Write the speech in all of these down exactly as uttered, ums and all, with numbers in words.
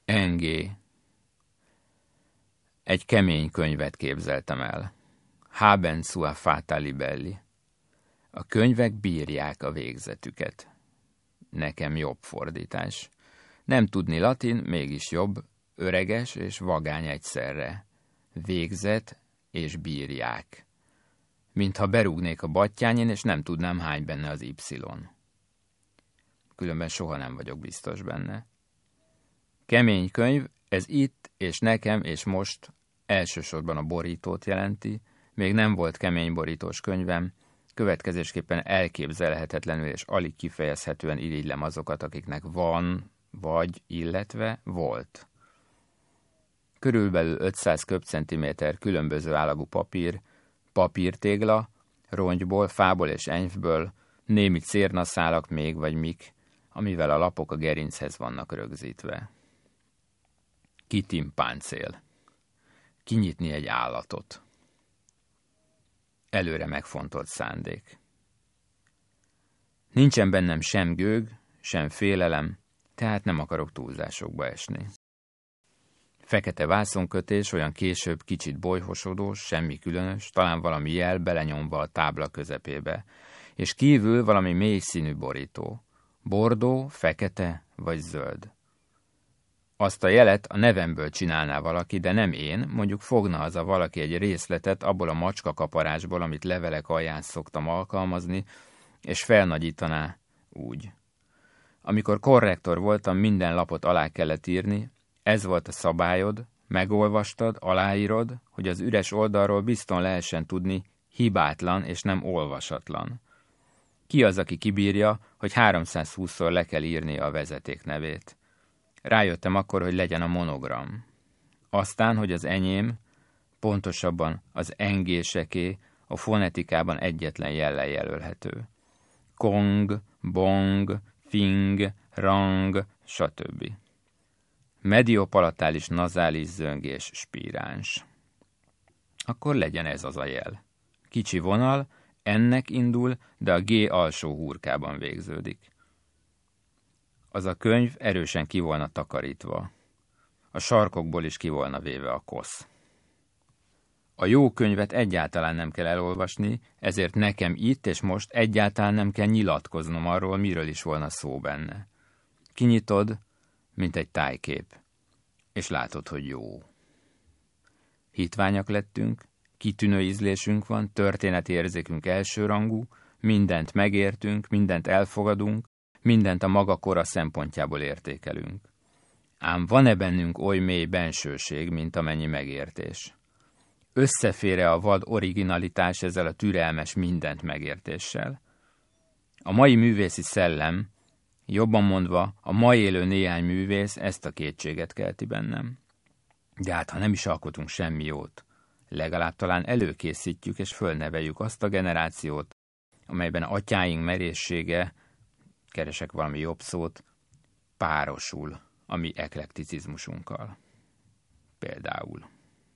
Engé. Egy kemény könyvet képzeltem el. Haben sua fata libelli. A könyvek bírják a végzetüket. Nekem jobb fordítás. Nem tudni latin, mégis jobb, öreges és vagány egyszerre. Végzet és bírják. Mintha berúgnék a battyányin, és nem tudnám, hány benne az Y. Különben soha nem vagyok biztos benne. Kemény könyv, ez itt, és nekem, és most elsősorban a borítót jelenti. Még nem volt kemény borítós könyvem, következésképpen elképzelhetetlenül és alig kifejezhetően irigylem azokat, akiknek van, vagy, illetve volt. Körülbelül ötszáz köbcentiméter különböző állagú papír, papírtégla, rongyból, fából és enyvből, némi cérnaszálak még vagy mik, amivel a lapok a gerinchez vannak rögzítve. Kitimpáncél. Kinyitni egy állatot. Előre megfontolt szándék. Nincsen bennem sem gőg, sem félelem, tehát nem akarok túlzásokba esni. Fekete vászonkötés, olyan később kicsit bolyhosodós, semmi különös, talán valami jel belenyomva a tábla közepébe, és kívül valami mély színű borító. Bordó, fekete vagy zöld. Azt a jelet a nevemből csinálná valaki, de nem én, mondjuk fogna az a valaki egy részletet abból a macska kaparásból, amit levelek alján szoktam alkalmazni, és felnagyítaná úgy. Amikor korrektor voltam, minden lapot alá kellett írni, ez volt a szabályod, megolvastad, aláírod, hogy az üres oldalról bizton lehessen tudni, hibátlan és nem olvasatlan. Ki az, aki kibírja, hogy háromszázhúszszor le kell írni a vezeték nevét? Rájöttem akkor, hogy legyen a monogram. Aztán, hogy az enyém, pontosabban az engéseké a fonetikában egyetlen jellel jelölhető. Kong, bong, fing, rang, stb. Mediopalatális nazális zöngés spíráns. Akkor legyen ez az a jel. Kicsi vonal, ennek indul, de a G alsó hurkában végződik. Az a könyv erősen ki volna takarítva. A sarkokból is ki volna véve a kosz. A jó könyvet egyáltalán nem kell elolvasni, ezért nekem itt és most egyáltalán nem kell nyilatkoznom arról, miről is volna szó benne. Kinyitod, mint egy tájkép, és látod, hogy jó. Hitványak lettünk, kitűnő ízlésünk van, történeti érzékünk elsőrangú, mindent megértünk, mindent elfogadunk, mindent a maga kora szempontjából értékelünk. Ám van-e bennünk oly mély bensőség, mint amennyi megértés? Összefér-e a vad originalitás ezzel a türelmes mindent megértéssel? A mai művészi szellem, jobban mondva, a mai élő néhány művész ezt a kétséget kelti bennem. De hát, ha nem is alkotunk semmi jót, legalább talán előkészítjük és fölneveljük azt a generációt, amelyben atyáink merészsége, keresek valami jobb szót, párosul a mi eklekticizmusunkkal. Például.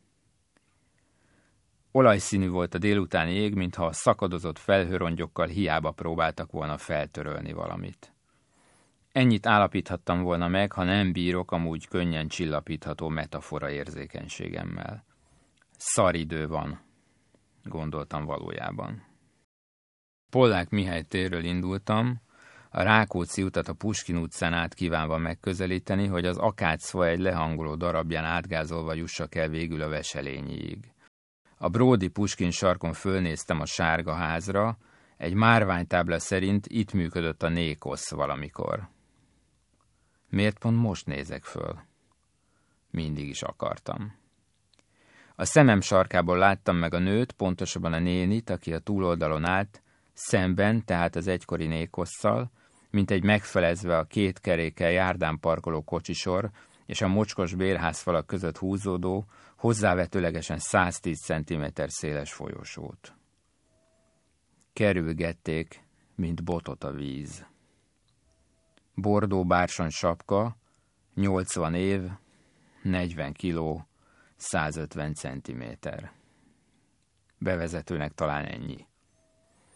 Olajszínű volt a délutáni ég, mintha a szakadozott felhőrongyokkal hiába próbáltak volna feltörölni valamit. Ennyit állapíthattam volna meg, ha nem bírok amúgy könnyen csillapítható metafora érzékenységemmel. Szaridő van, gondoltam valójában. Pollák Mihály térről indultam, a Rákóczi utat a Puskin utcán át kívánva megközelíteni, hogy az Akácfa egy lehangoló darabján átgázolva jussak el végül a Veselényiig. A Bródi Puskin sarkon fölnéztem a sárga házra, egy márványtábla szerint itt működött a Nékosz valamikor. Miért pont most nézek föl? Mindig is akartam. A szemem sarkából láttam meg a nőt, pontosabban a nénit, aki a túloldalon állt, szemben, tehát az egykori Nékosszal, mint egy megfelezve a két kerékkel járdán parkoló kocsisor és a mocskos bérházfalak között húzódó, hozzávetőlegesen száztíz centiméter széles folyosót. Kerülgették, mint botot a víz. Bordó bársony sapka, nyolcvan év, negyven kiló, százötven centiméter. Bevezetőnek talán ennyi.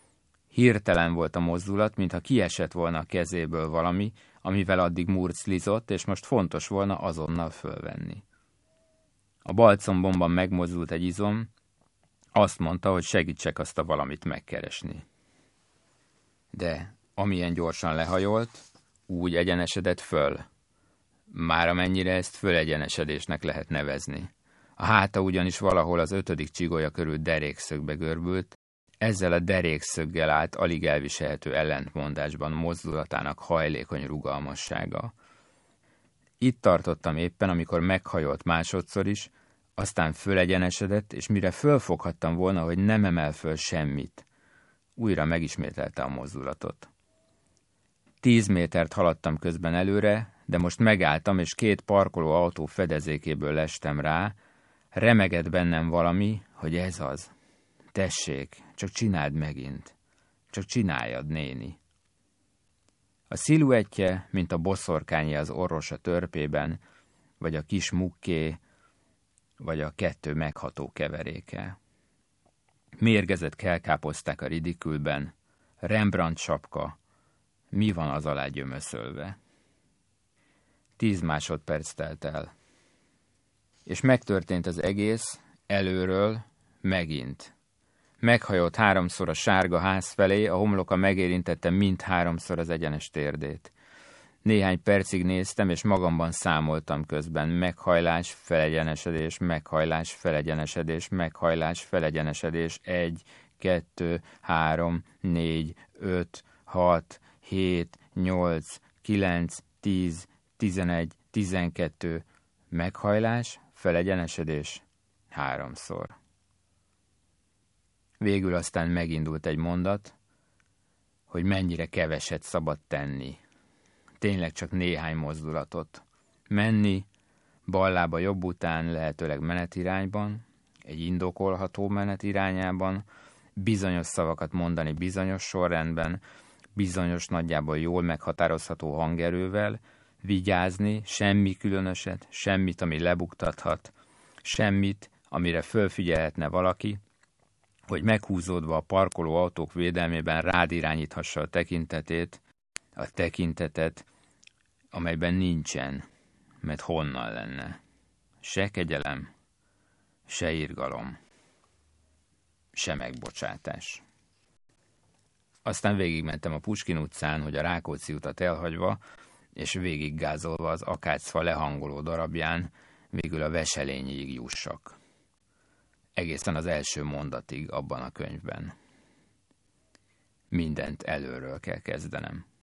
Hirtelen volt a mozdulat, mintha kiesett volna a kezéből valami, amivel addig murclizott, és most fontos volna azonnal fölvenni. A bal combomban megmozdult egy izom, azt mondta, hogy segítsek azt a valamit megkeresni. De amilyen gyorsan lehajolt, úgy egyenesedett föl. Már amennyire ezt fölegyenesedésnek lehet nevezni. A háta ugyanis valahol az ötödik csigolya körül derékszögbe görbült, ezzel a derékszöggel állt alig elviselhető ellentmondásban mozdulatának hajlékony rugalmassága. Itt tartottam éppen, amikor meghajolt másodszor is, aztán fölegyenesedett, és mire fölfoghattam volna, hogy nem emel föl semmit, újra megismételte a mozdulatot. Tíz métert haladtam közben előre, de most megálltam, és két parkoló autó fedezékéből lestem rá, remegett bennem valami, hogy ez az. Tessék, csak csináld megint. Csak csináljad, néni. A sziluettje, mint a boszorkányé az orros a törpében, vagy a kis mukké, vagy a kettő megható keveréke. Mérgezett kelkáposzták a ridikülben, Rembrandt sapka, mi van az alá gyömöszölve. Tíz másodperc telt el. És megtörtént az egész, előről, megint. Meghajolt háromszor a sárga ház felé, a homloka megérintette mind háromszor az egyenes térdét. Néhány percig néztem, és magamban számoltam közben. Meghajlás, felegyenesedés, meghajlás, felegyenesedés, meghajlás, felegyenesedés. Egy, kettő, három, négy, öt, hat, hét, nyolc, kilenc, tíz, tizenegy, tizenkettő. Meghajlás, felegyenesedés, háromszor. Végül aztán megindult egy mondat, hogy mennyire keveset szabad tenni. Tényleg csak néhány mozdulatot. Menni, bal lába jobb után, lehetőleg menetirányban, egy indokolható menetirányában, bizonyos szavakat mondani bizonyos sorrendben, bizonyos nagyjából jól meghatározható hangerővel, vigyázni, semmi különöset, semmit, ami lebuktathat, semmit, amire fölfigyelhetne valaki, hogy meghúzódva a parkoló autók védelmében rád irányíthassa a tekintetét, a tekintetet, amelyben nincsen, mert honnan lenne. Se kegyelem, se irgalom, se megbocsátás. Aztán végigmentem a Puskin utcán, hogy a Rákóczi utat elhagyva, és végiggázolva az akácfa lehangoló darabján végül a Veselényig jussak. Egészen az első mondatig abban a könyvben. Mindent előről kell kezdenem.